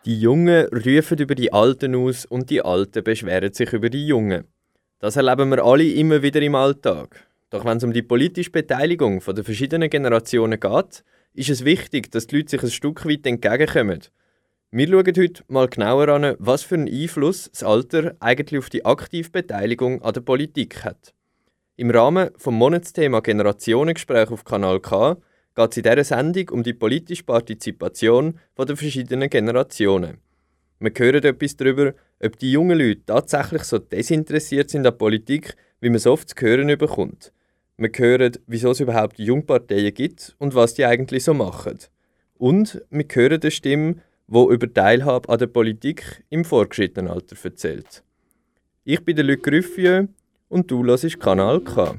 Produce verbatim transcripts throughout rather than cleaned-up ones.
Die Jungen rufen über die Alten aus und die Alten beschweren sich über die Jungen. Das erleben wir alle immer wieder im Alltag. Doch wenn es um die politische Beteiligung der verschiedenen Generationen geht, ist es wichtig, dass die Leute sich ein Stück weit entgegenkommen. Wir schauen heute mal genauer an, was für einen Einfluss das Alter eigentlich auf die aktive Beteiligung an der Politik hat. Im Rahmen des Monatsthema Generationengespräch auf Kanal K geht es in dieser Sendung um die politische Partizipation der verschiedenen Generationen. Wir hören etwas darüber, ob die jungen Leute tatsächlich so desinteressiert sind an Politik, wie man es oft zu hören bekommt. Wir hören, wieso es überhaupt Jungparteien gibt und was die eigentlich so machen. Und wir hören eine Stimme, die über Teilhabe an der Politik im fortgeschrittenen Alter erzählt. Ich bin der Luc Gruffieux und du hörst Kanal K.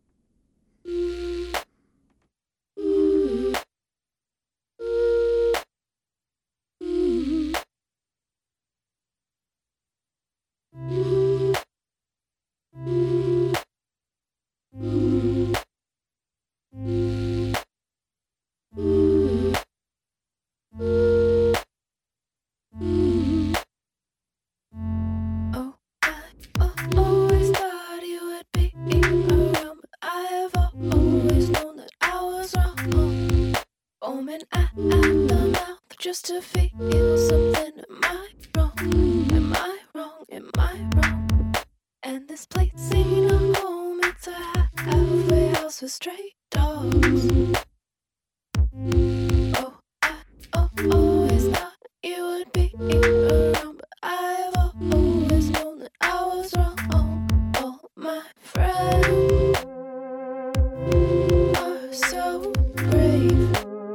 Just to feel something. Am I wrong? Am I wrong? Am I wrong? And this place ain't a home, it's a halfway house with stray dogs. Oh, I oh, always thought you would be around, but I've always known that I was wrong. All my friends are so brave.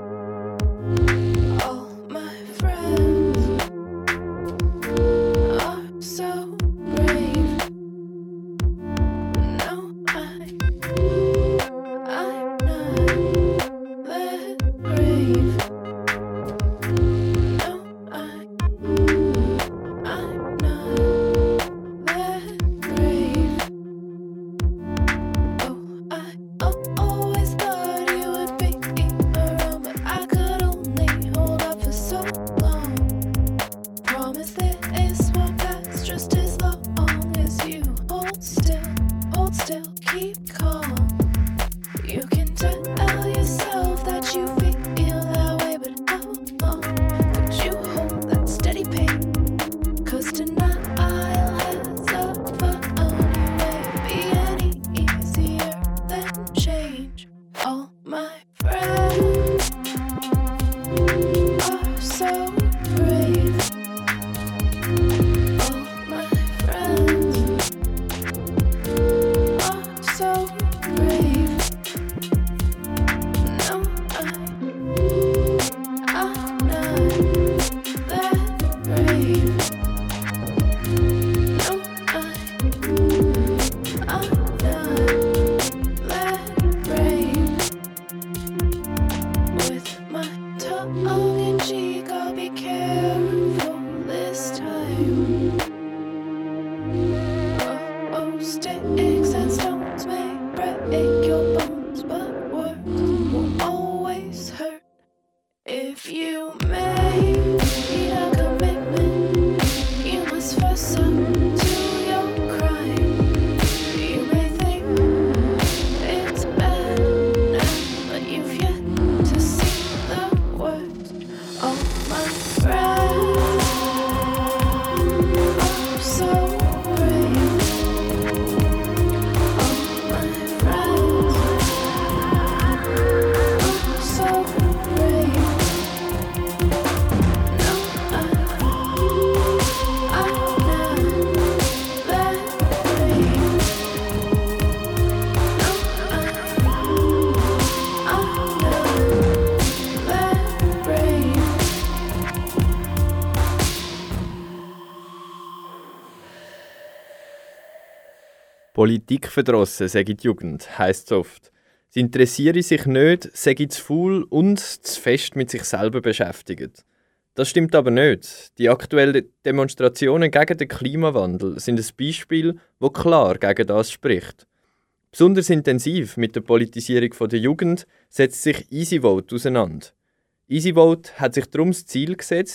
Politikverdrossen, sagt die Jugend, heisst es oft. Sie interessieren sich nicht, sagen zu faul und zu fest mit sich selber beschäftigt. Das stimmt aber nicht. Die aktuellen Demonstrationen gegen den Klimawandel sind ein Beispiel, das klar gegen das spricht. Besonders intensiv mit der Politisierung der Jugend setzt sich EasyVote auseinander. EasyVote hat sich darum das Ziel gesetzt,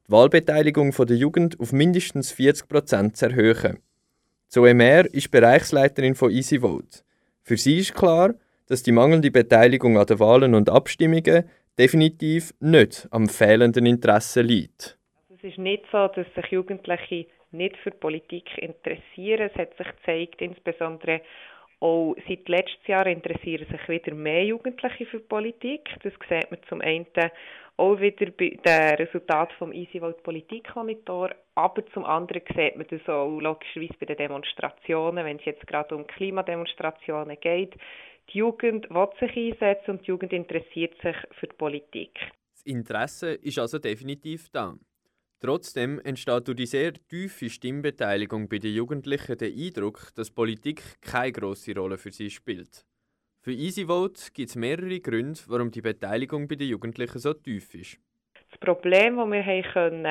die Wahlbeteiligung der Jugend auf mindestens vierzig Prozent zu erhöhen. Zoe Mehr ist Bereichsleiterin von EasyVote. Für sie ist klar, dass die mangelnde Beteiligung an den Wahlen und Abstimmungen definitiv nicht am fehlenden Interesse liegt. Es ist nicht so, dass sich Jugendliche nicht für Politik interessieren. Es hat sich gezeigt, insbesondere auch seit letztem Jahr interessieren sich wieder mehr Jugendliche für Politik. Das sieht man zum einen auch wieder bei den Resultaten vom EasyVote Politikmonitor, aber zum anderen sieht man das auch logischerweise bei den Demonstrationen, wenn es jetzt gerade um Klimademonstrationen geht. Die Jugend will sich einsetzen und die Jugend interessiert sich für die Politik. Das Interesse ist also definitiv da. Trotzdem entsteht durch die sehr tiefe Stimmbeteiligung bei den Jugendlichen der Eindruck, dass Politik keine grosse Rolle für sie spielt. Für EasyVote gibt es mehrere Gründe, warum die Beteiligung bei den Jugendlichen so tief ist. Das Problem, das wir haben können,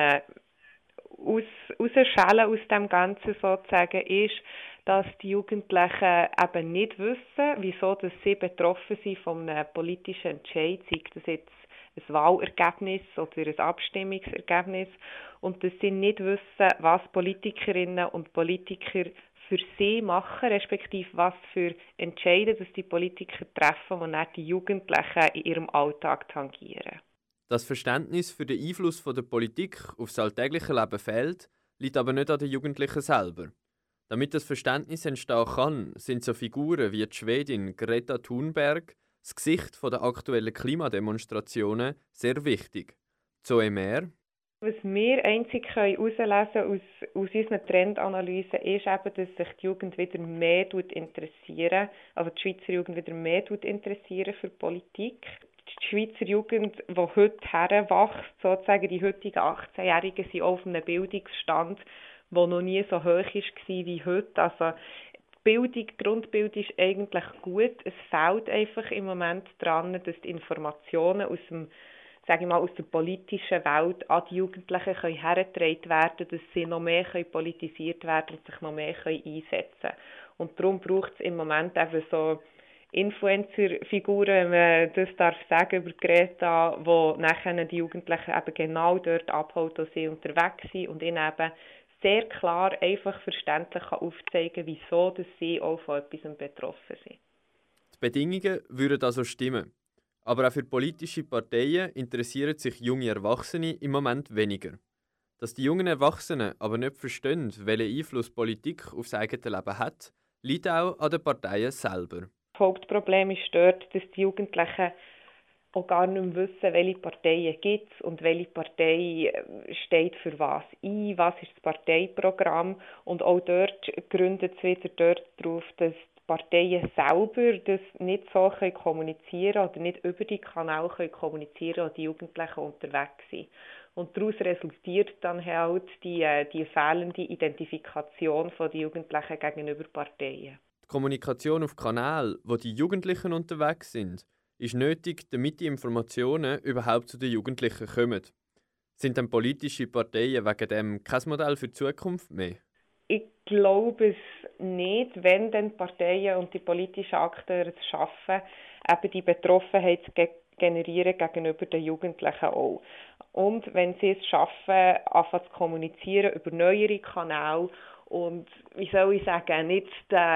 aus, rausschälen aus dem Ganzen sozusagen, ist, dass die Jugendlichen eben nicht wissen, wieso dass sie betroffen sind von einem politischen Entscheid, sei das jetzt ein Wahlergebnis oder ein Abstimmungsergebnis, und dass sie nicht wissen, was Politikerinnen und Politiker für sie machen, respektive was für Entscheide dass die Politiker treffen, die dann die Jugendlichen in ihrem Alltag tangieren. Das Verständnis für den Einfluss der Politik auf das alltägliche Leben fehlt, liegt aber nicht an den Jugendlichen selber. Damit das Verständnis entstehen kann, sind so Figuren wie die Schwedin Greta Thunberg, das Gesicht der aktuellen Klimademonstrationen, sehr wichtig. Zoe Mehr. Was wir einzig herauslesen können aus, aus unseren Trendanalysen ist eben, dass sich die Jugend wieder mehr interessieren, also die Schweizer Jugend wieder mehr interessieren für Politik. Die Schweizer Jugend, die heute heranwächst, sozusagen die heutigen achtzehnjährigen, sind auf einem Bildungsstand, der noch nie so hoch war wie heute. Also die Bildung, die Grundbildung ist eigentlich gut. Es fehlt einfach im Moment daran, dass die Informationen aus dem sage ich mal, aus der politischen Welt an die Jugendlichen können hergetragen werden, dass sie noch mehr können politisiert werden und sich noch mehr können einsetzen können. Und darum braucht es im Moment eben so Influencer-Figuren, wenn man das darf sagen, über Greta, wo nachher die Jugendlichen eben genau dort abholen, wo sie unterwegs sind und ihnen eben sehr klar, einfach verständlich aufzeigen, wieso dass sie auch von etwas betroffen sind. Die Bedingungen würden also stimmen. Aber auch für politische Parteien interessieren sich junge Erwachsene im Moment weniger. Dass die jungen Erwachsenen aber nicht verstehen, welchen Einfluss Politik auf das eigene Leben hat, liegt auch an den Parteien selber. Das Hauptproblem ist dort, dass die Jugendlichen auch gar nicht mehr wissen, welche Parteien gibt es und welche Partei steht für was ein, was ist das Parteiprogramm. Und auch dort gründet es wieder dort darauf, dass Parteien selber das nicht so können kommunizieren oder nicht über die Kanäle können kommunizieren, wo die Jugendlichen unterwegs sind. Und daraus resultiert dann halt die, die fehlende Identifikation der Jugendlichen gegenüber Parteien. Die Kommunikation auf Kanälen, wo die Jugendlichen unterwegs sind, ist nötig, damit die Informationen überhaupt zu den Jugendlichen kommen. Sind dann politische Parteien wegen dem kein Modell für die Zukunft mehr? Ich glaube es nicht, wenn dann die Parteien und die politischen Akteure es schaffen, eben die Betroffenheit zu ge- generieren gegenüber den Jugendlichen auch. Und wenn sie es schaffen, anfangen zu kommunizieren über neuere Kanäle und, wie soll ich sagen, nicht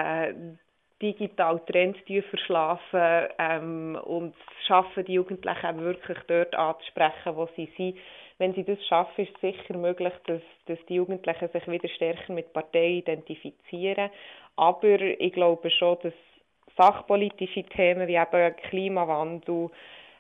den digitalen Trend verschlafen ähm, und schaffen, die Jugendlichen wirklich dort anzusprechen, wo sie sind. Wenn sie das schaffen, ist es sicher möglich, dass, dass die Jugendlichen sich wieder stärker mit Parteien identifizieren. Aber ich glaube schon, dass sachpolitische Themen wie eben Klimawandel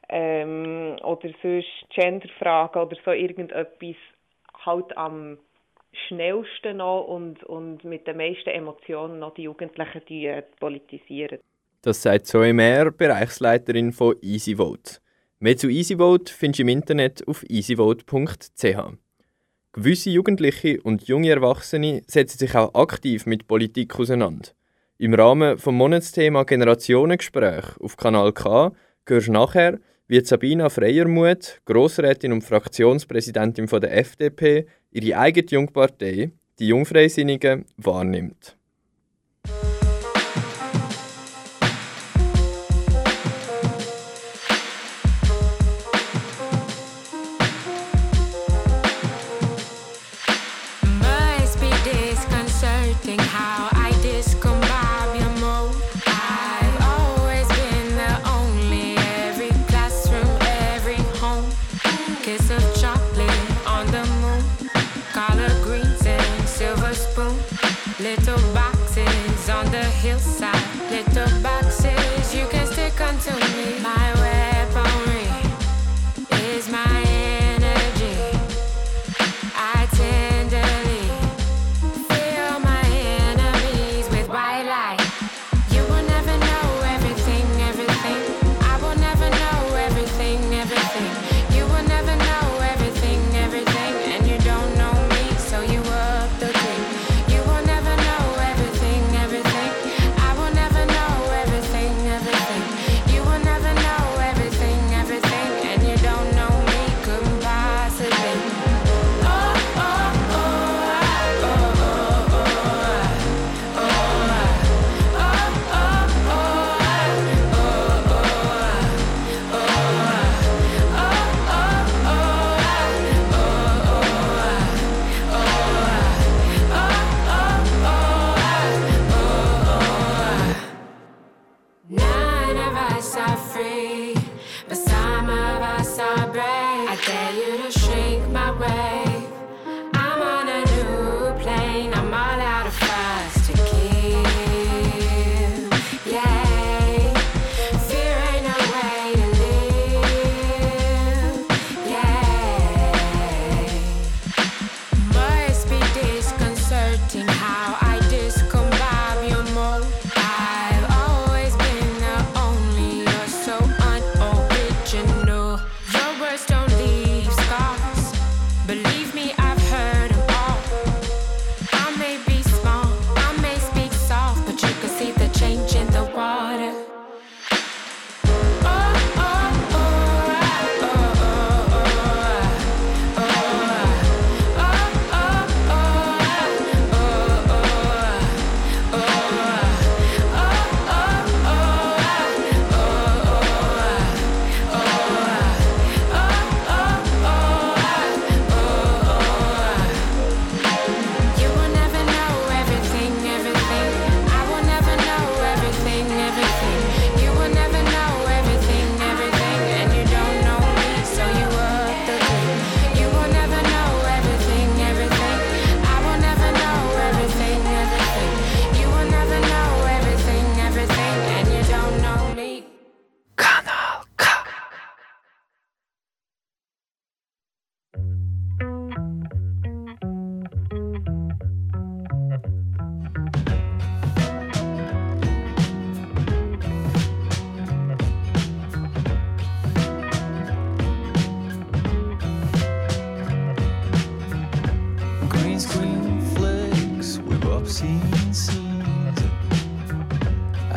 ähm, oder sonst Genderfragen oder so irgendetwas halt am schnellsten noch und, und mit den meisten Emotionen noch die Jugendlichen die, äh, politisieren. Das sagt Zoe Mehr, Bereichsleiterin von EasyVote. Mehr zu EasyVote findest du im Internet auf easyvote punkt c h. Gewisse Jugendliche und junge Erwachsene setzen sich auch aktiv mit Politik auseinander. Im Rahmen des Monatsthema Generationengespräch auf Kanal K hörst du nachher, wie Sabina Freiermuth, Grossrätin und Fraktionspräsidentin der F D P, ihre eigene Jungpartei, die Jungfreisinnigen, wahrnimmt.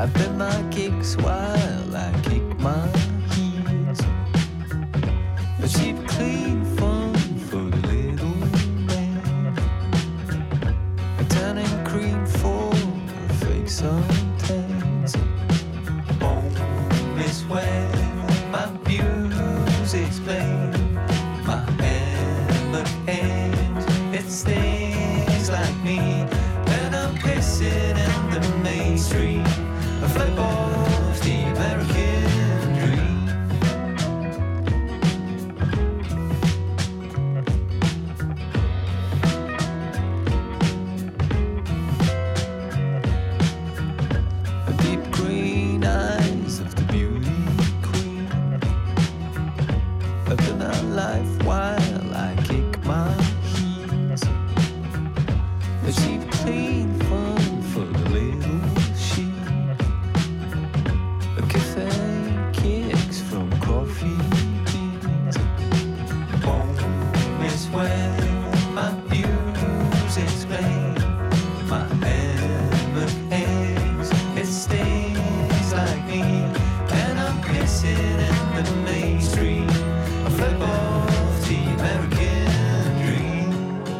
I bet my kicks while I kick my heels. A cheap clean fun for the little man. A tanning cream for fake suntans. Home is where my music's playing. My hammer hands, it stings like me. And I'm pissing in the main street. A flip off the American dream. The deep green eyes of the beauty queen. Living our life while I kick my heels. The cheap clean fun for the little sheep. A cafe kicks from coffee beans. Home is where my music's playing. My hammer hangs, it stings like me. And I'm pissing in the main street. A flip off the American dream.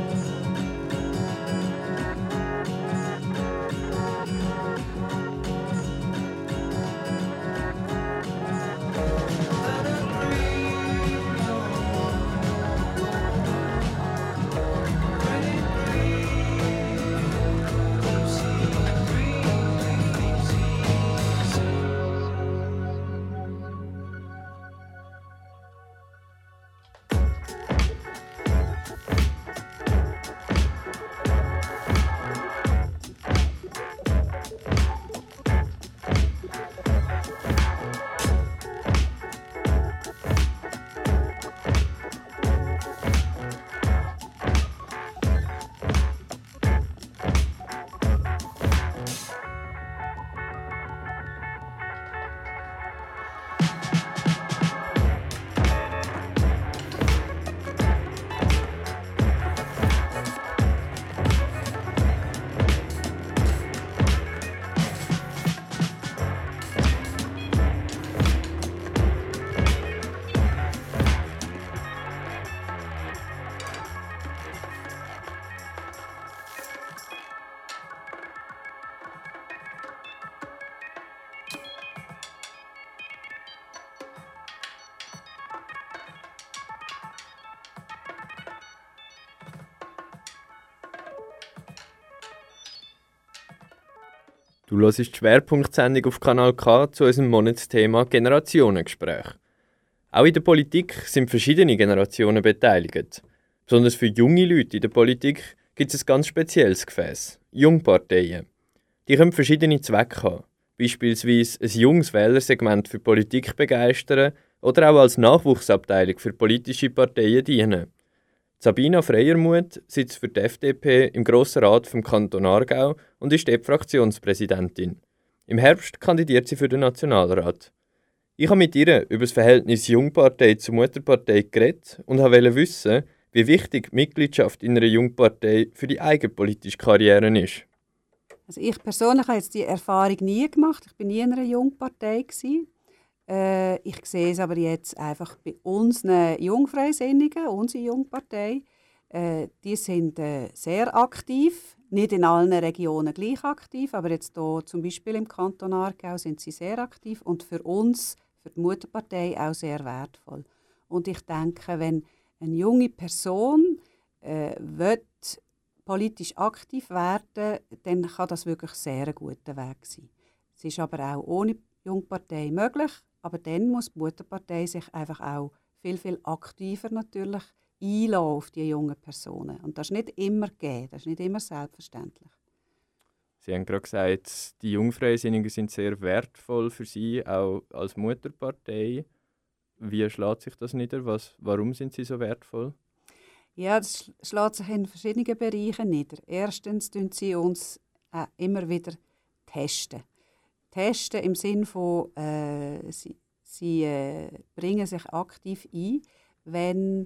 Du hörst die Schwerpunktsendung auf Kanal K zu unserem Monatsthema Generationengespräch. Auch in der Politik sind verschiedene Generationen beteiligt. Besonders für junge Leute in der Politik gibt es ein ganz spezielles Gefäß: Jungparteien. Die können verschiedene Zwecke haben, beispielsweise ein junges Wählersegment für Politik begeistern oder auch als Nachwuchsabteilung für politische Parteien dienen. Sabina Freiermuth sitzt für die F D P im Grossen Rat vom Kanton Aargau und ist dort Fraktionspräsidentin. Im Herbst kandidiert sie für den Nationalrat. Ich habe mit ihr über das Verhältnis Jungpartei zur Mutterpartei geredet und wollte wissen, wie wichtig die Mitgliedschaft in einer Jungpartei für die eigene politische Karriere ist. Also ich persönlich habe jetzt die Erfahrung nie gemacht. Ich war nie in einer Jungpartei. Äh, ich sehe es aber jetzt einfach bei unseren Jungfreisinnigen, unsere Jungpartei. Äh, die sind äh, sehr aktiv, nicht in allen Regionen gleich aktiv, aber jetzt hier zum Beispiel im Kanton Aargau sind sie sehr aktiv und für uns, für die Mutterpartei, auch sehr wertvoll. Und ich denke, wenn eine junge Person äh, will politisch aktiv werden, dann kann das wirklich sehr ein guter Weg sein. Es ist aber auch ohne Jungpartei möglich, aber dann muss die Mutterpartei sich einfach auch viel, viel aktiver natürlich einlassen auf die jungen Personen. Und das ist nicht immer gegeben, das ist nicht immer selbstverständlich. Sie haben gerade gesagt, die Jungfreisinnigen sind sehr wertvoll für Sie, auch als Mutterpartei. Wie schlägt sich das nieder? Was, warum sind sie so wertvoll? Ja, das schlägt sich in verschiedenen Bereichen nieder. Erstens testen sie uns äh, immer wieder testen. Testen im Sinne von, äh, sie, sie äh, bringen sich aktiv ein, wenn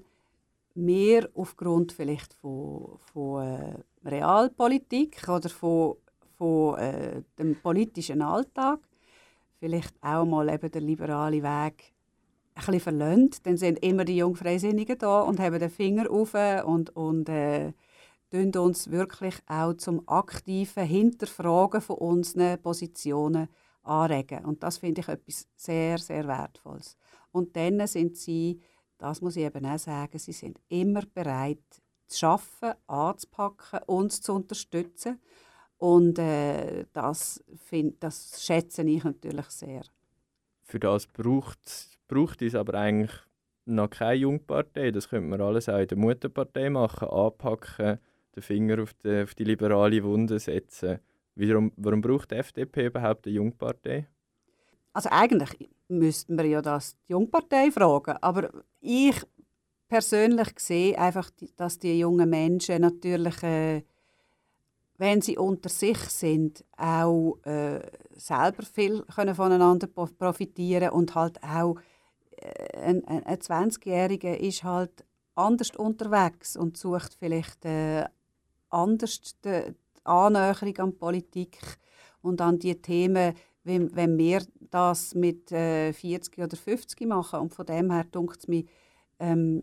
wir aufgrund vielleicht von, von äh, Realpolitik oder von, von äh, dem politischen Alltag, vielleicht auch mal eben den liberalen Weg ein bisschen verlöhnt. Dann sind immer die Jungfreisinnigen da und haben den Finger auf und, und äh, tun uns wirklich auch zum aktiven Hinterfragen von unseren Positionen anregen. Und das finde ich etwas sehr, sehr Wertvolles. Und dann sind sie, das muss ich eben auch sagen, sie sind immer bereit zu arbeiten, anzupacken, uns zu unterstützen. Und äh, das, find, das schätze ich natürlich sehr. Für das braucht, braucht es aber eigentlich noch keine Jungpartei. Das könnte man alles auch in der Mutterpartei machen, anpacken, den Finger auf die, auf die liberale Wunde setzen. Warum, warum braucht die F D P überhaupt eine Jungpartei? Also eigentlich müssten wir ja das die Jungpartei fragen, aber ich persönlich sehe einfach, dass die jungen Menschen natürlich, äh, wenn sie unter sich sind, auch äh, selber viel können voneinander profitieren und halt auch äh, ein, ein zwanzigjähriger ist halt anders unterwegs und sucht vielleicht äh, anders die Annäherung an die Politik und an die Themen, wenn, wenn wir das mit äh, vierzig oder fünfzig machen. Und von dem her denkt es mir, ähm,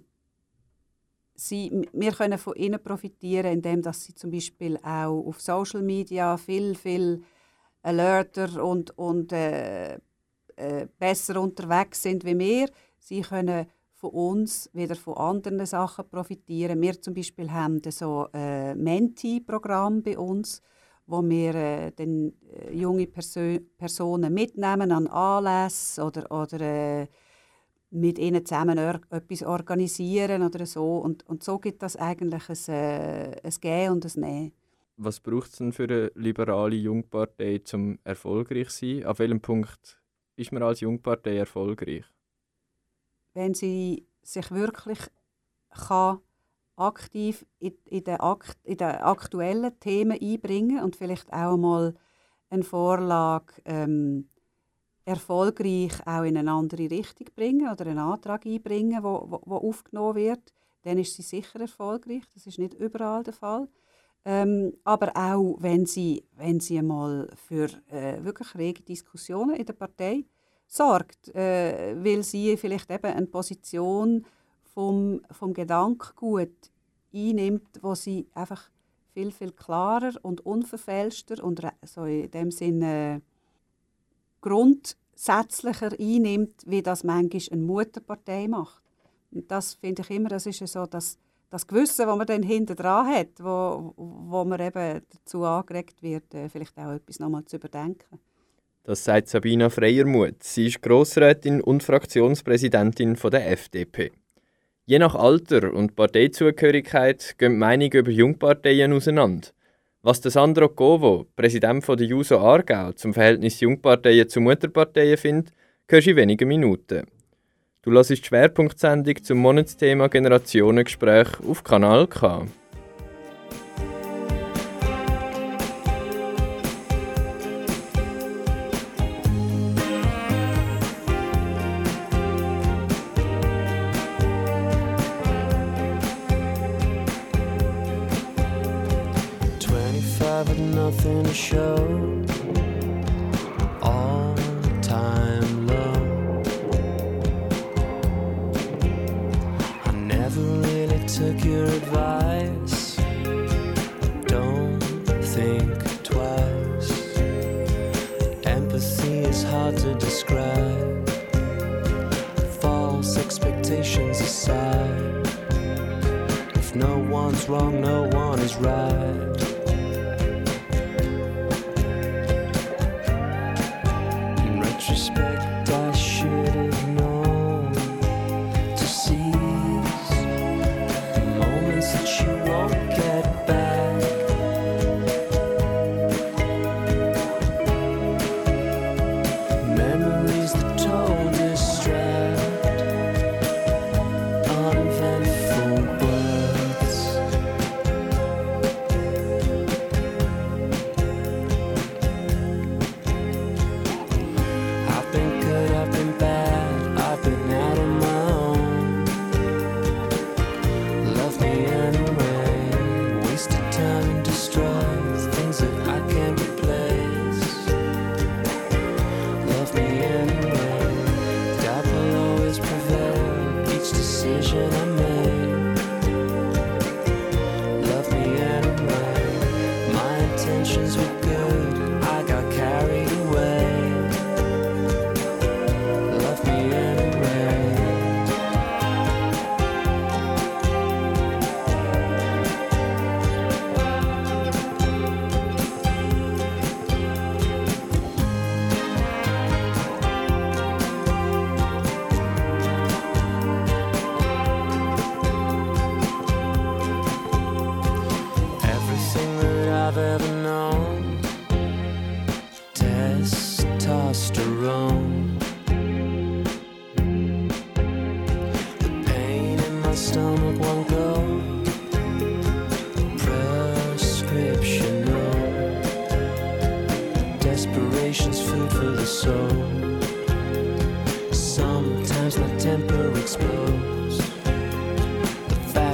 sie, wir können von ihnen profitieren, indem dass sie zum Beispiel auch auf Social Media viel, viel alerter und, und äh, äh, besser unterwegs sind wie wir. Sie können von uns wieder von anderen Sachen profitieren. Wir zum Beispiel haben so ein äh, Menti-Programm bei uns, wo wir äh, dann, äh, junge Perso- Personen mitnehmen an Anlässe oder, oder äh, mit ihnen zusammen or- etwas organisieren oder so. Und, und so gibt das eigentlich ein, äh, ein Gehen und ein Nehmen. Was braucht es denn für eine liberale Jungpartei, um erfolgreich zu sein? Auf welchem Punkt ist man als Jungpartei erfolgreich? Wenn sie sich wirklich kann aktiv in, in, den Akt, in den aktuellen Themen einbringen und vielleicht auch mal eine Vorlage ähm, erfolgreich auch in eine andere Richtung bringen oder einen Antrag einbringen, der wo, wo, wo aufgenommen wird, dann ist sie sicher erfolgreich. Das ist nicht überall der Fall. Ähm, aber auch wenn sie, wenn sie einmal für äh, wirklich rege Diskussionen in der Partei sorgt, äh, weil sie vielleicht eben eine Position vom, vom Gedankengut einnimmt, wo sie einfach viel, viel klarer und unverfälschter und so in dem Sinne grundsätzlicher einnimmt, wie das manchmal eine Mutterpartei macht. Und das finde ich immer, das ist ja so das, das Gewissen, das man dann hinten dran hat, wo, wo man eben dazu angeregt wird, äh, vielleicht auch etwas nochmal zu überdenken. Das sagt Sabina Freiermuth. Sie ist Grossrätin und Fraktionspräsidentin von der F D P. Je nach Alter und Parteizugehörigkeit gehen die Meinungen über Jungparteien auseinander. Was der Sandro Covo, Präsident der JUSO Aargau, zum Verhältnis Jungparteien zu Mutterparteien findet, hörst du in wenigen Minuten. Du hörst die Schwerpunktsendung zum Monatsthema Generationengespräch auf Kanal K. Nothing to show, all time low. I never really took your advice. Don't think twice. Empathy is hard to describe. False expectations aside. If no one's wrong, no one is right. Retrospect, I should have known to seize the moments that you won't get back. Memories that don't distract, uneventful words.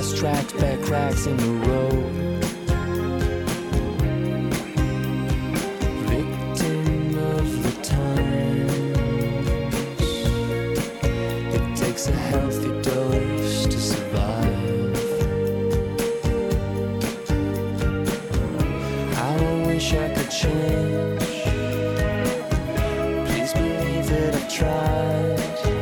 Loose tracks, bad cracks in the road. Victim of the times. It takes a healthy dose to survive. How I wish I could change. Please believe that I've tried.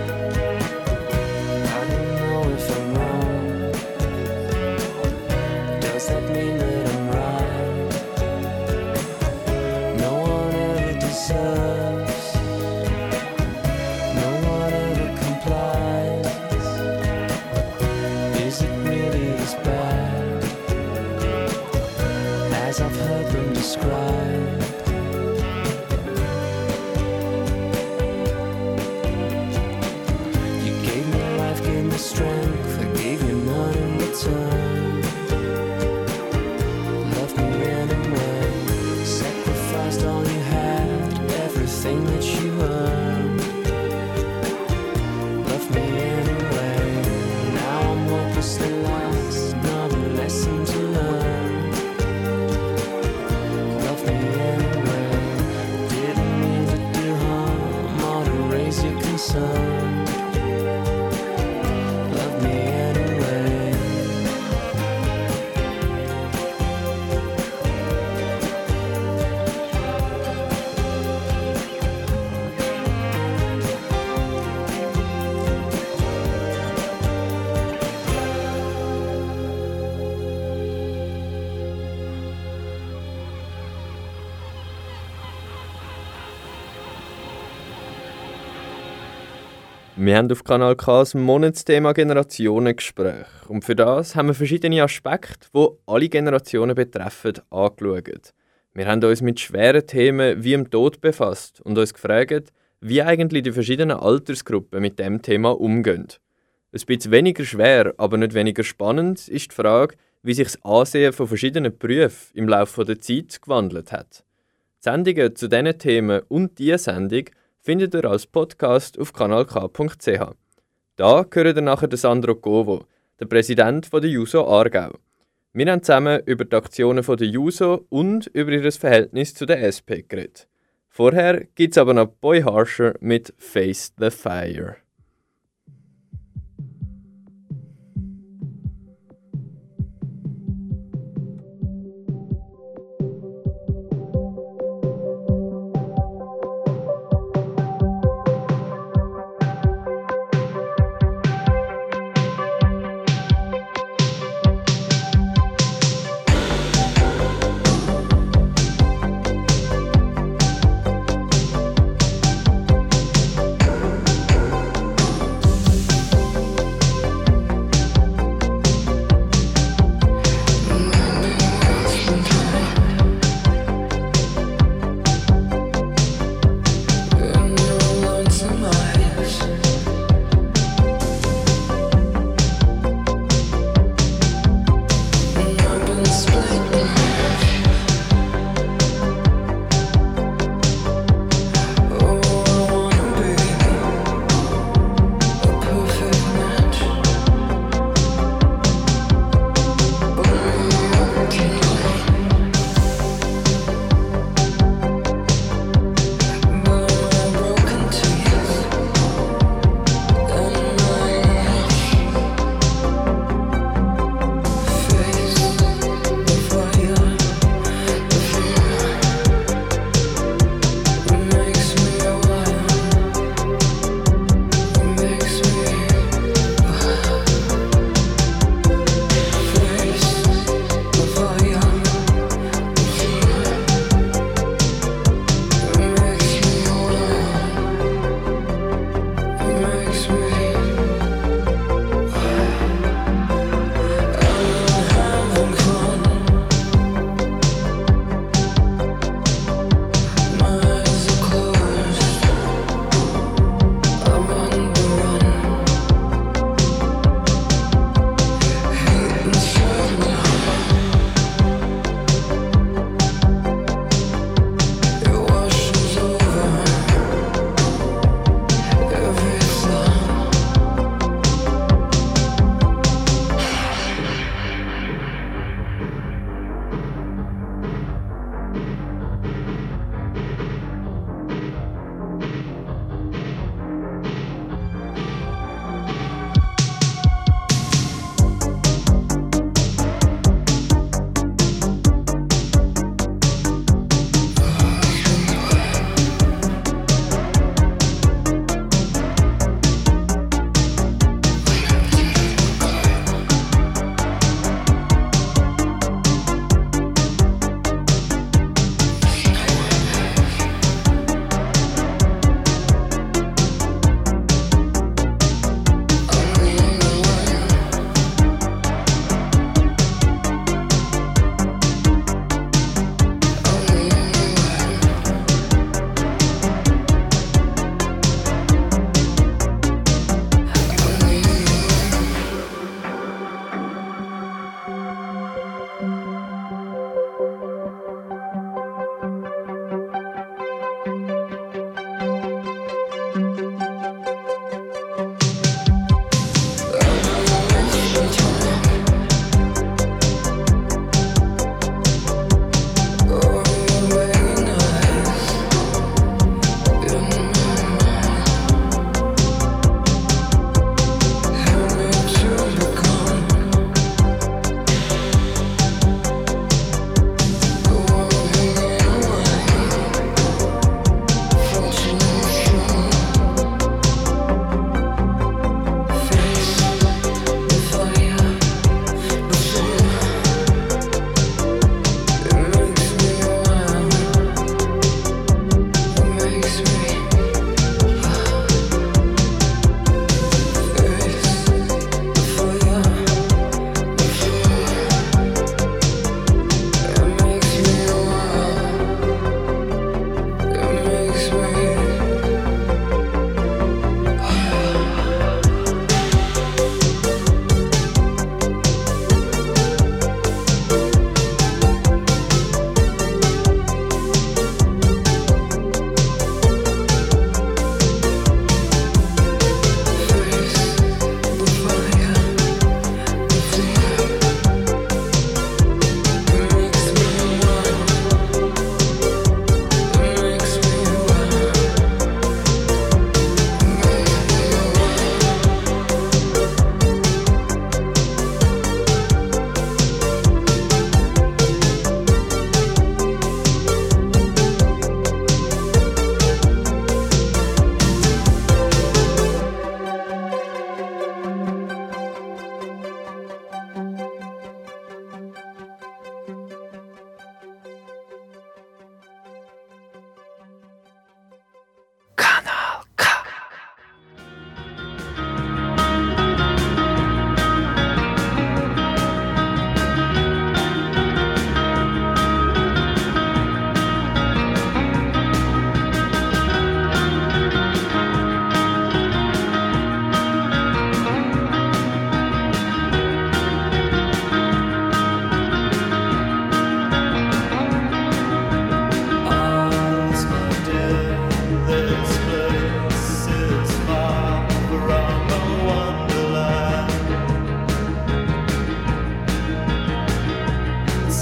Wir haben auf Kanal K das Monatsthema Generationengespräch. Und für das haben wir verschiedene Aspekte, die alle Generationen betreffen, angeschaut. Wir haben uns mit schweren Themen wie dem Tod befasst und uns gefragt, wie eigentlich die verschiedenen Altersgruppen mit dem Thema umgehen. Ein bisschen weniger schwer, aber nicht weniger spannend ist die Frage, wie sich das Ansehen von verschiedenen Berufen im Laufe der Zeit gewandelt hat. Die Sendungen zu diesen Themen und diese Sendung findet ihr als Podcast auf kanal k punkt c h. Da hören ihr nachher Sandro Covo, der Präsident der JUSO Aargau. Wir haben zusammen über die Aktionen der JUSO und über ihr Verhältnis zu der S P geredet. Vorher gibt es aber noch Boy Harsher mit Face the Fire.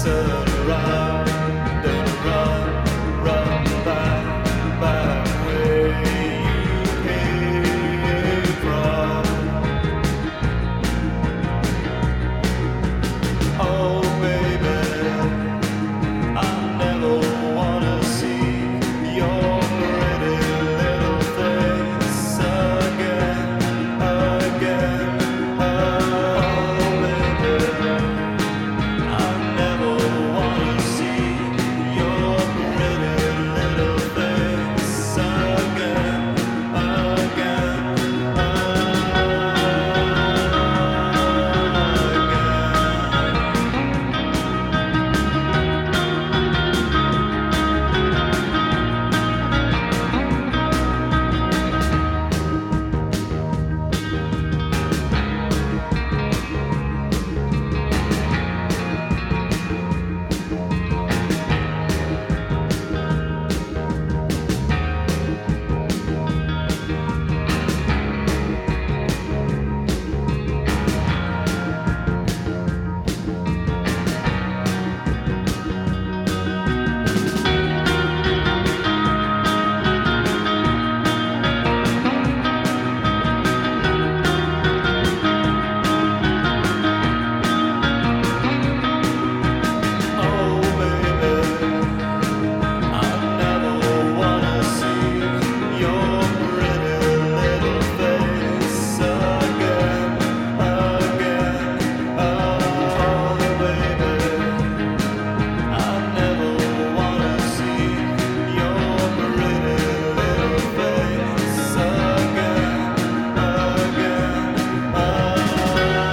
turn around and run, run back, back where you came from. Oh baby, I never wanna see your pretty little face again, again. Oh baby, I never wanna see your pretty little face again, again, again. Oh baby, I never wanna see your pretty little face again, again. Oh baby, I never wanna see your pretty little face again, again,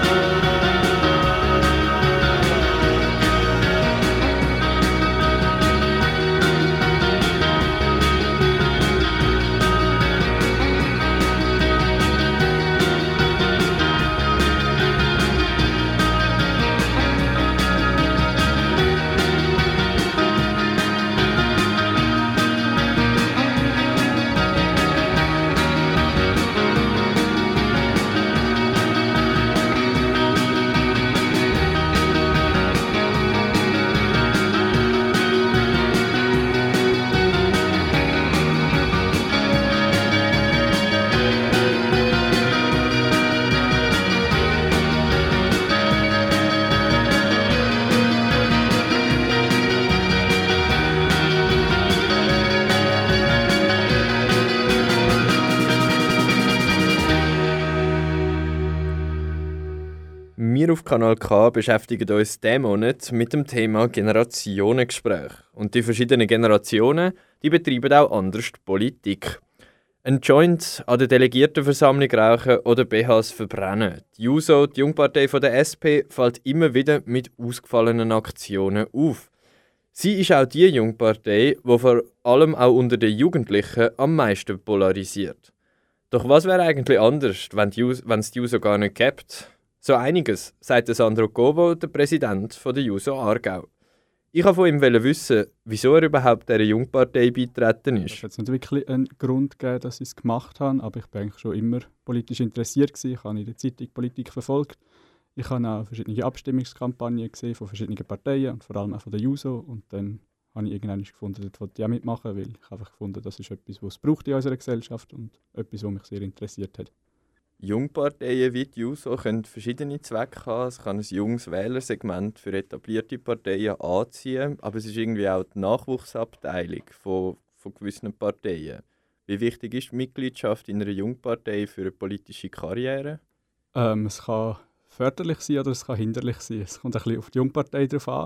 Wir auf Kanal K beschäftigen uns diesen Monat mit dem Thema Generationengespräch. Und die verschiedenen Generationen, die betreiben auch anders Politik. Ein Joint an der Delegiertenversammlung rauchen oder B Hs verbrennen. Die JUSO, die Jungpartei von der S P, fällt immer wieder mit ausgefallenen Aktionen auf. Sie ist auch die Jungpartei, die vor allem auch unter den Jugendlichen am meisten polarisiert. Doch was wäre eigentlich anders, wenn die Jus- wenn es die JUSO gar nicht gäbe? So einiges, sagt der Sandro Covo, der Präsident von der JUSO Aargau. Ich wollte von ihm wissen, wieso er überhaupt dieser Jungpartei beitreten Es ist. hat nicht wirklich einen Grund gegeben, dass ich es gemacht habe, aber ich war eigentlich schon immer politisch interessiert gewesen. Ich habe in der Zeitung Politik verfolgt. Ich habe auch verschiedene Abstimmungskampagnen gesehen von verschiedenen Parteien und vor allem auch von der JUSO. Und dann habe ich irgendwann gefunden, dort wollte ich auch mitmachen, weil ich einfach gefunden, das ist etwas, was es braucht in unserer Gesellschaft und etwas, was mich sehr interessiert hat. Jungparteien wie die JUSO können verschiedene Zwecke haben. Es kann ein junges Wählersegment für etablierte Parteien anziehen, aber es ist irgendwie auch die Nachwuchsabteilung von, von gewissen Parteien. Wie wichtig ist die Mitgliedschaft in einer Jungpartei für eine politische Karriere? Ähm, es kann förderlich sein oder es kann hinderlich sein. Es kommt ein bisschen auf die Jungpartei drauf an.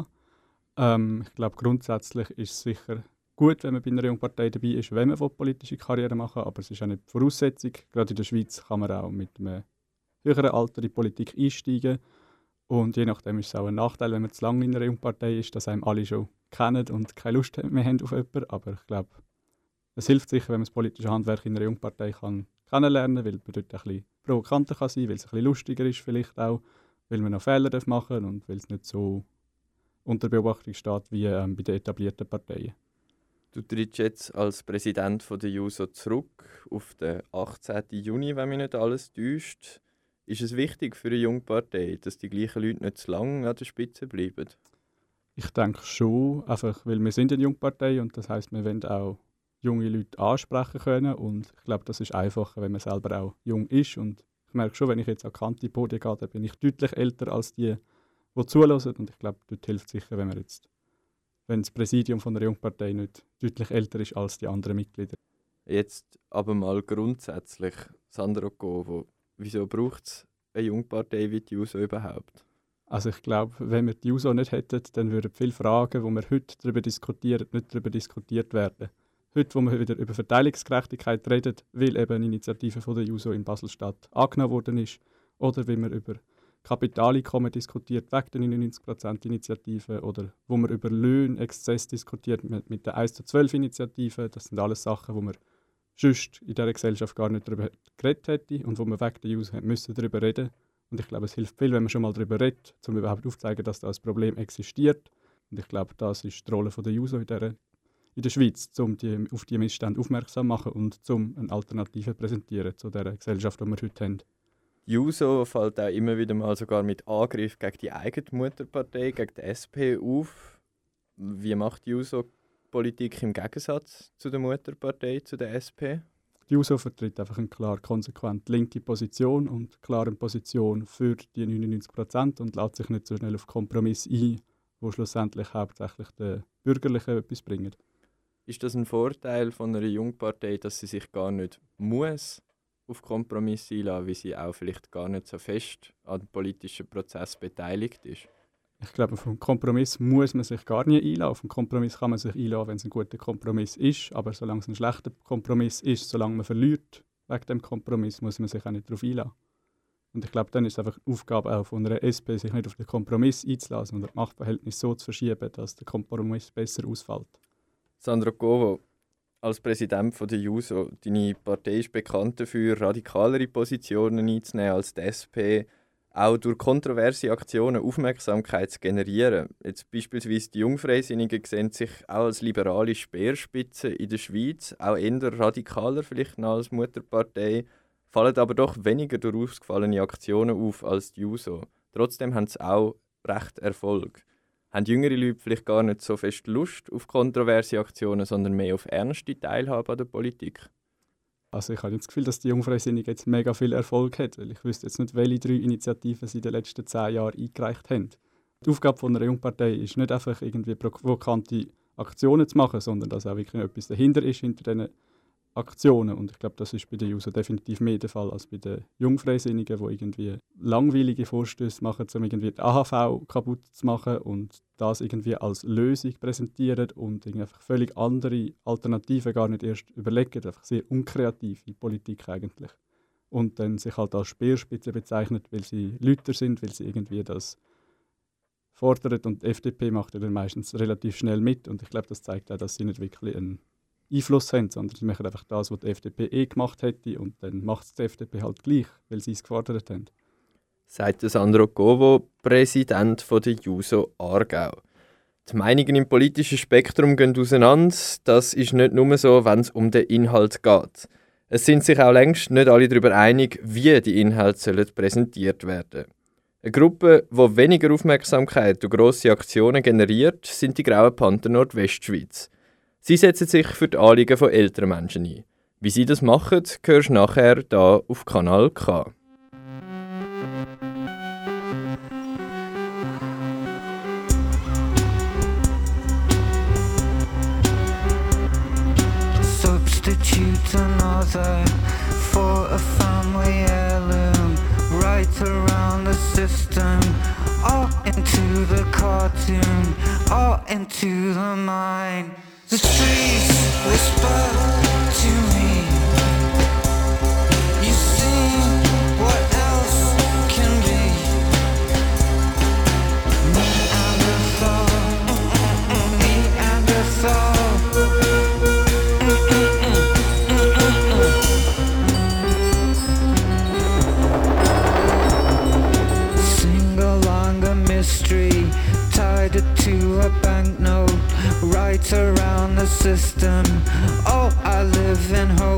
Ähm, ich glaube, grundsätzlich ist es sicher gut, wenn man bei einer Jungpartei dabei ist, wenn man politische Karriere machen will, aber es ist auch nicht die Voraussetzung. Gerade in der Schweiz kann man auch mit einem höheren Alter in die Politik einsteigen. Und je nachdem ist es auch ein Nachteil, wenn man zu lange in einer Jungpartei ist, dass einem alle schon kennen und keine Lust mehr haben auf jemanden. Aber ich glaube, es hilft sicher, wenn man das politische Handwerk in einer Jungpartei kann kennenlernen kann, weil man dort ein bisschen provokanter kann sein, weil es ein bisschen lustiger ist vielleicht auch, weil man noch Fehler machen darf und weil es nicht so unter Beobachtung steht wie ähm, bei den etablierten Parteien. Du trittst jetzt als Präsident von der JUSO zurück auf den achtzehnten Juni, wenn mich nicht alles täuscht. Ist es wichtig für eine Jungpartei, dass die gleichen Leute nicht zu lange an der Spitze bleiben? Ich denke schon, einfach, weil wir sind eine Jungpartei und das heisst, wir wollen auch junge Leute ansprechen können und ich glaube, das ist einfacher, wenn man selber auch jung ist und ich merke schon, wenn ich jetzt an Kantipodien gehe, dann bin ich deutlich älter als die, die zuhören und ich glaube, dort hilft sicher, wenn man jetzt, wenn das Präsidium von einer Jungpartei nicht deutlich älter ist als die anderen Mitglieder. Jetzt aber mal grundsätzlich, Sandro Covo, wieso braucht es eine Jungpartei wie die Juso überhaupt? Also ich glaube, wenn wir die Juso nicht hätten, dann würden viele Fragen, die wir heute darüber diskutieren, nicht darüber diskutiert werden. Heute, wo wir wieder über Verteilungsgerechtigkeit reden, weil eben eine Initiative von der Juso in Basel-Stadt angenommen worden ist, oder wie wir über Kapitaleinkommen diskutiert, wegen der neunundneunzig Prozent Initiative, oder wo wir über Löhnexzess diskutiert mit, mit der eins zu zwölf Initiative. Das sind alles Sachen, wo wir sonst in dieser Gesellschaft gar nicht darüber geredet hätten und wo wir wegen der Juso müssen darüber reden. Und ich glaube, es hilft viel, wenn man schon mal darüber redet, um überhaupt aufzuzeigen, dass da ein Problem existiert. Und ich glaube, das ist die Rolle von der Juso in, der, in der Schweiz, um die, auf die Missstände aufmerksam zu machen und um eine Alternative zu präsentieren zu der Gesellschaft, die wir heute haben. Die Juso fällt auch immer wieder mal sogar mit Angriff gegen die eigene Mutterpartei, gegen die S P auf. Wie macht die Juso Politik im Gegensatz zu der Mutterpartei, zu der S P? Die Juso vertritt einfach eine klar konsequent linke Position und klar eine Position für die neunundneunzig Prozent und lässt sich nicht so schnell auf Kompromisse ein, die schlussendlich hauptsächlich den Bürgerlichen etwas bringen. Ist das ein Vorteil von einer Jungpartei, dass sie sich gar nicht muss auf Kompromisse einlassen, weil sie auch vielleicht gar nicht so fest an dem politischen Prozess beteiligt ist? Ich glaube, auf einen Kompromiss muss man sich gar nicht einlassen. Auf einen Kompromiss kann man sich einlassen, wenn es ein guter Kompromiss ist. Aber solange es ein schlechter Kompromiss ist, solange man verliert wegen dem Kompromiss, muss man sich auch nicht darauf einlassen. Und ich glaube, dann ist es einfach die Aufgabe auch von einer S P, sich nicht auf den Kompromiss einzulassen und das Machtverhältnis so zu verschieben, dass der Kompromiss besser ausfällt. Sandro Covo, als Präsident von der Juso, deine Partei ist bekannt dafür, radikalere Positionen einzunehmen als die S P, auch durch kontroverse Aktionen Aufmerksamkeit zu generieren. Jetzt beispielsweise die Jungfreisinnigen sehen sich auch als liberale Speerspitze in der Schweiz, auch eher radikaler vielleicht noch als Mutterpartei, fallen aber doch weniger durch ausgefallene Aktionen auf als die Juso. Trotzdem haben sie auch recht Erfolg. Haben jüngere Leute vielleicht gar nicht so fest Lust auf kontroverse Aktionen, sondern mehr auf ernste Teilhabe an der Politik? Also ich habe jetzt das Gefühl, dass die Jungfreisinnigen jetzt mega viel Erfolg hat, weil ich wüsste jetzt nicht, welche drei Initiativen sie in den letzten zehn Jahren eingereicht haben. Die Aufgabe von einer Jungpartei ist nicht einfach irgendwie provokante Aktionen zu machen, sondern dass auch wirklich etwas dahinter ist, hinter diesen Aktionen. Und ich glaube, das ist bei den Juso definitiv mehr der Fall als bei den Jungfreisinnigen, die irgendwie langweilige Vorstöße machen, um irgendwie die A H V kaputt zu machen und das irgendwie als Lösung präsentieren und einfach völlig andere Alternativen gar nicht erst überlegen. Einfach sehr unkreative Politik eigentlich. Und dann sich halt als Speerspitze bezeichnet, weil sie Lüter sind, weil sie irgendwie das fordern. Und die F D P macht ja dann meistens relativ schnell mit. Und ich glaube, das zeigt auch, dass sie nicht wirklich einen Einfluss haben, sondern sie machen einfach das, was die F D P eh gemacht hätte und dann macht es die F D P halt gleich, weil sie es gefordert haben. Sagt Sandro Covo, Präsident von der Juso Aargau. Die Meinungen im politischen Spektrum gehen auseinander. Das ist nicht nur so, wenn es um den Inhalt geht. Es sind sich auch längst nicht alle darüber einig, wie die Inhalte sollen präsentiert werden. Eine Gruppe, die weniger Aufmerksamkeit und grosse Aktionen generiert, sind die Grauen Panther Nordwestschweiz. Sie setzen sich für die Anliegen von älteren Menschen ein. Wie sie das machen, hörst du nachher hier auf Kanal K. Substitute another for a family heirloom. Right around the system, all into the cartoon, all into the mind. The trees whisper to me. You see what else can be. Me and the thought, me and the thought. Sing along a mystery, tied it to a banknote. Right around the system. Oh, I live in hope.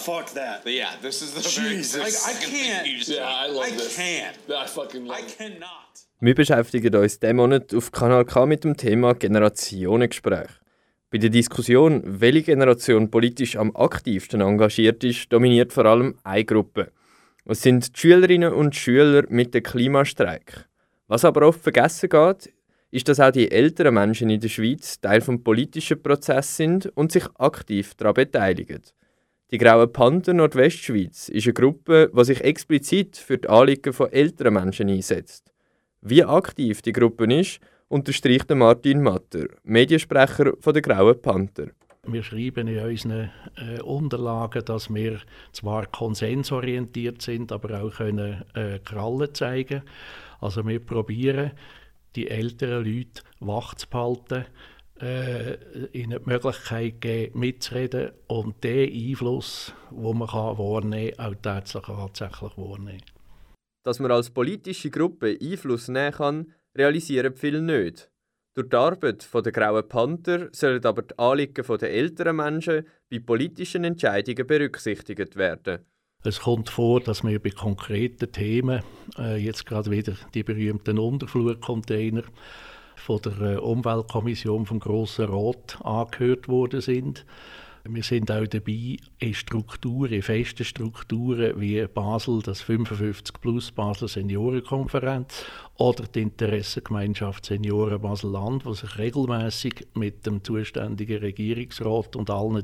fuck that. But yeah, this is the Jesus. very Like, I second thing can't. you just Yeah, I love I this. can't. I fucking love I it. cannot. Wir beschäftigen uns diesen Monat auf Kanal K mit dem Thema Generationengespräch. Bei der Diskussion, welche Generation politisch am aktivsten engagiert ist, dominiert vor allem eine Gruppe. Es sind die Schülerinnen und Schüler mit dem Klimastreik. Was aber oft vergessen geht, ist, dass auch die älteren Menschen in der Schweiz Teil des politischen Prozesses sind und sich aktiv daran beteiligen. Die Grauen Panther Nordwestschweiz ist eine Gruppe, die sich explizit für die Anliegen von älteren Menschen einsetzt. Wie aktiv die Gruppe ist, unterstreicht Martin Matter, Mediensprecher von der Grauen Panther. Wir schreiben in unseren äh, Unterlagen, dass wir zwar konsensorientiert sind, aber auch können, äh, Krallen zeigen. Also wir probieren, die älteren Leute wach zu behalten, äh, ihnen die Möglichkeit geben, mitzureden und den Einfluss, den man kann wahrnehmen kann, auch tatsächlich wahrnehmen. Dass man als politische Gruppe Einfluss nehmen kann, realisieren viele nicht. Durch die Arbeit der Grauen Panther sollen aber die Anliegen der älteren Menschen bei politischen Entscheidungen berücksichtigt werden. Es kommt vor, dass wir bei konkreten Themen, äh, jetzt gerade wieder die berühmten Unterflutcontainer von der äh, Umweltkommission vom Grossen Rat angehört worden sind. Wir sind auch dabei in Strukturen, in festen Strukturen wie Basel, das fünfundfünfzig plus Basel Seniorenkonferenz oder die Interessengemeinschaft Senioren Basel-Land, die sich regelmäßig mit dem zuständigen Regierungsrat und allen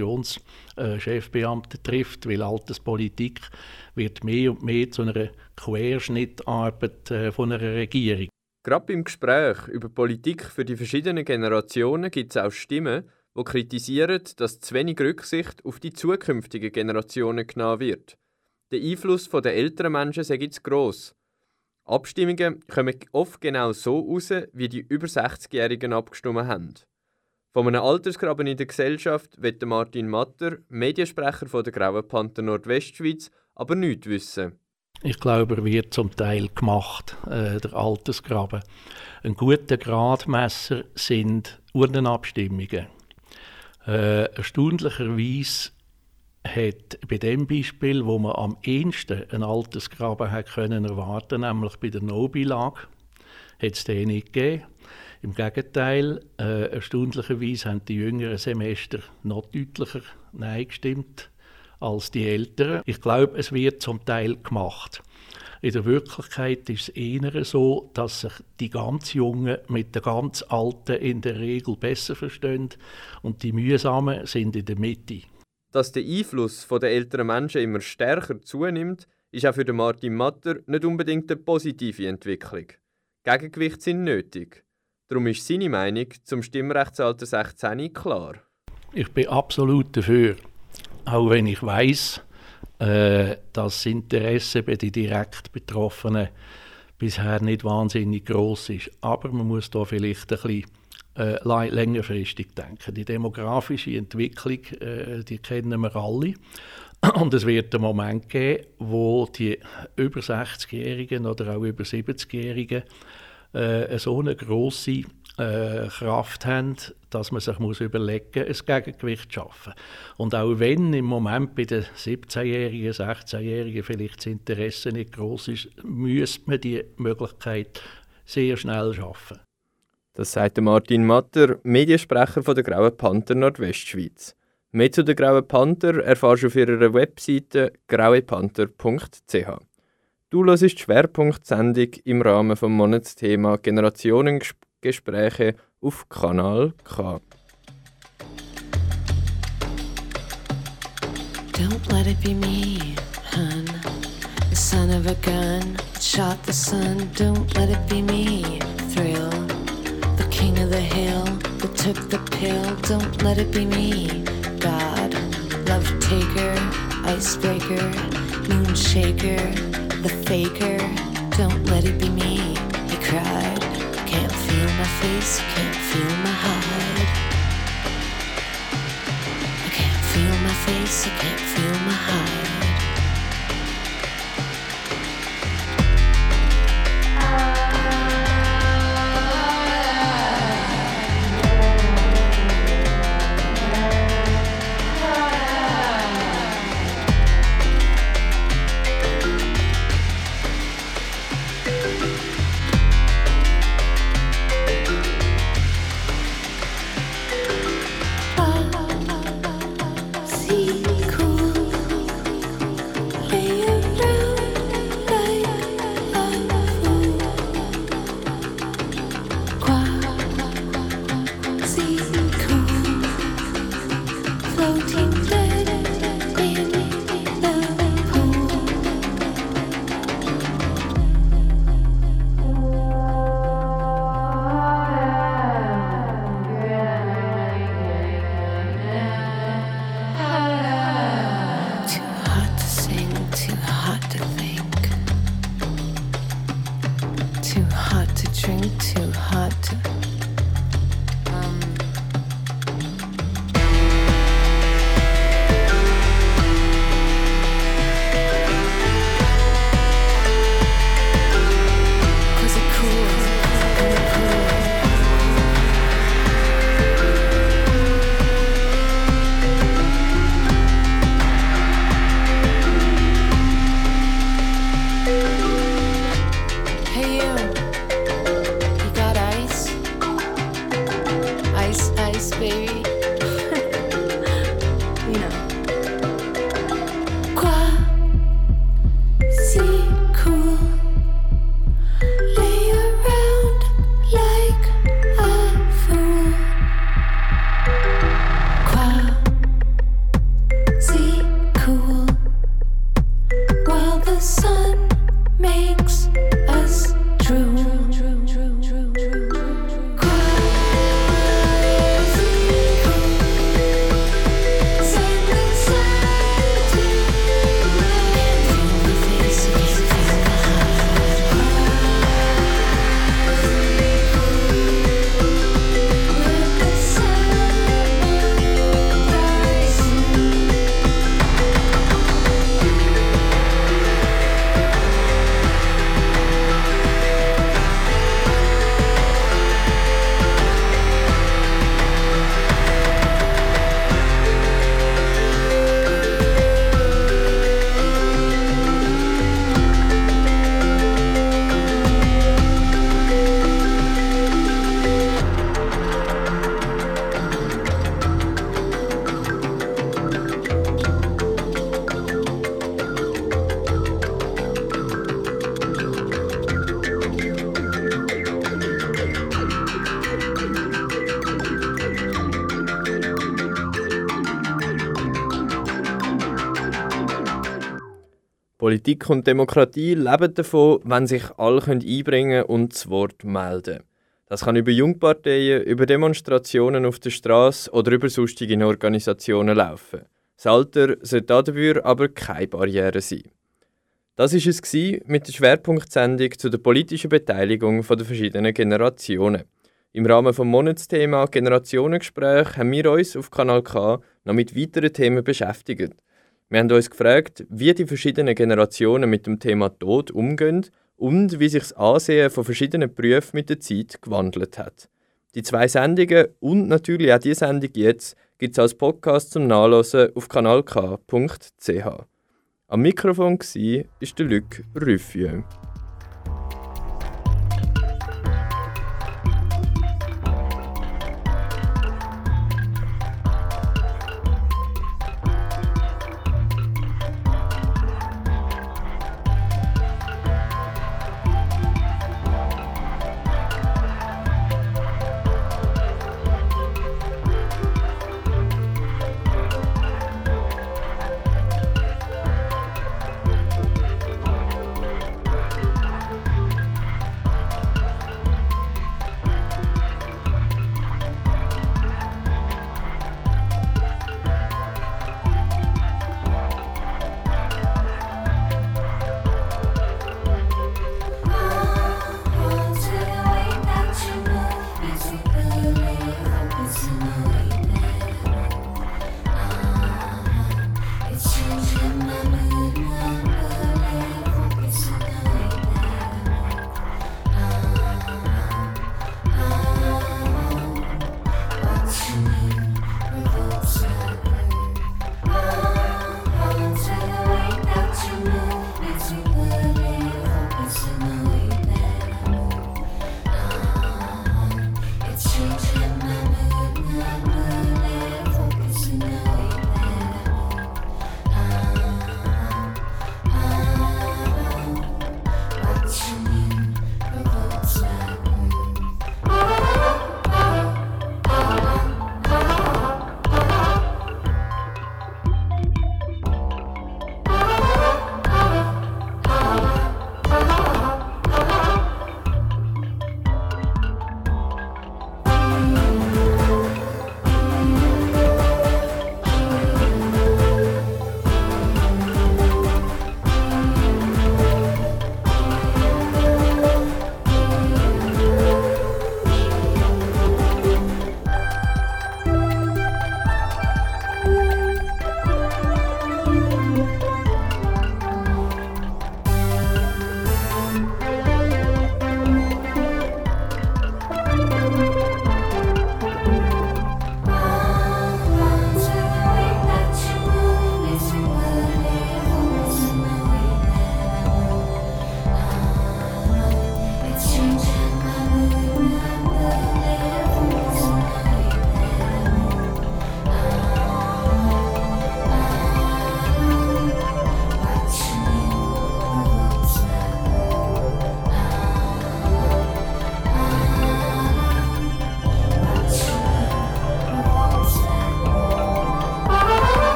Direktionschefbeamten trifft, weil Alterspolitik wird mehr und mehr zu einer Querschnittarbeit äh, von einer Regierung. Gerade beim Gespräch über Politik für die verschiedenen Generationen gibt es auch Stimmen, die kritisieren, dass zu wenig Rücksicht auf die zukünftigen Generationen genommen wird. Der Einfluss der älteren Menschen sei zu gross. Abstimmungen kommen oft genau so raus, wie die über sechzigjährigen abgestimmt haben. Von einem Altersgraben in der Gesellschaft will Martin Matter, Mediensprecher von der Grauen Panther Nordwestschweiz, aber nichts wissen. Ich glaube, er wird zum Teil gemacht, äh, der Altersgraben. Ein guter Gradmesser sind Urnenabstimmungen. Äh, erstaunlicherweise hat bei dem Beispiel, wo man am ehesten einen Altersgraben hat können erwarten, nämlich bei der No-Beilage, hat es den nicht gegeben. Im Gegenteil, äh, erstaunlicherweise haben die jüngeren Semester noch deutlicher Nein gestimmt als die älteren. Ich glaube, es wird zum Teil gemacht. In der Wirklichkeit ist es eher so, dass sich die ganz Jungen mit den ganz Alten in der Regel besser verstehen und die Mühsamen sind in der Mitte. Dass der Einfluss der älteren Menschen immer stärker zunimmt, ist auch für Martin Matter nicht unbedingt eine positive Entwicklung. Gegengewichte sind nötig. Darum ist seine Meinung zum Stimmrechtsalter sechzehn klar. Ich bin absolut dafür, auch wenn ich weiss, Äh, dass das Interesse bei den direkt Betroffenen bisher nicht wahnsinnig gross ist. Aber man muss da vielleicht ein bisschen äh, längerfristig denken. Die demografische Entwicklung, äh, die kennen wir alle. Und es wird einen Moment geben, wo die über sechzigjährigen oder auch über siebzigjährigen äh, so eine grosse äh, Kraft haben, dass man sich muss überlegen muss, ein Gegengewicht zu schaffen. Und auch wenn im Moment bei den siebzehnjährigen, sechzehnjährigen vielleicht das Interesse nicht gross ist, müsste man die Möglichkeit sehr schnell schaffen. Das sagt Martin Matter, Mediensprecher von der Grauen Panther Nordwestschweiz. Mehr zu der Grauen Panther erfährst du auf ihrer Webseite grauepanther punkt c h. Du hörst die Schwerpunktsendung im Rahmen des Monatsthema Generationengespräche auf Kanal K. Don't let it be me, hun. The son of a gun that shot the sun. Don't let it be me, thrill. The king of the hill that took the pill. Don't let it be me, God. Love taker, icebreaker, moon shaker, the faker. Don't let it be me, he cried. Can't feel my face, can't feel my hide. I can't feel my face, I can't feel my hide. Politik und Demokratie leben davon, wenn sich alle einbringen und das Wort melden. Das kann über Jungparteien, über Demonstrationen auf der Straße oder über sonstige Organisationen laufen. Das Alter sollte dafür aber keine Barriere sein. Das war es mit der Schwerpunktsendung zu der politischen Beteiligung der verschiedenen Generationen. Im Rahmen des Monatsthema Generationengespräch haben wir uns auf Kanal K noch mit weiteren Themen beschäftigt. Wir haben uns gefragt, wie die verschiedenen Generationen mit dem Thema Tod umgehen und wie sich das Ansehen von verschiedenen Berufen mit der Zeit gewandelt hat. Die zwei Sendungen und natürlich auch die Sendung jetzt gibt es als Podcast zum Nachlesen auf kanal k punkt c h. Am Mikrofon war der Luc Ruffieux.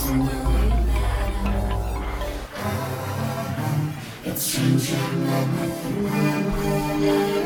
It seems you're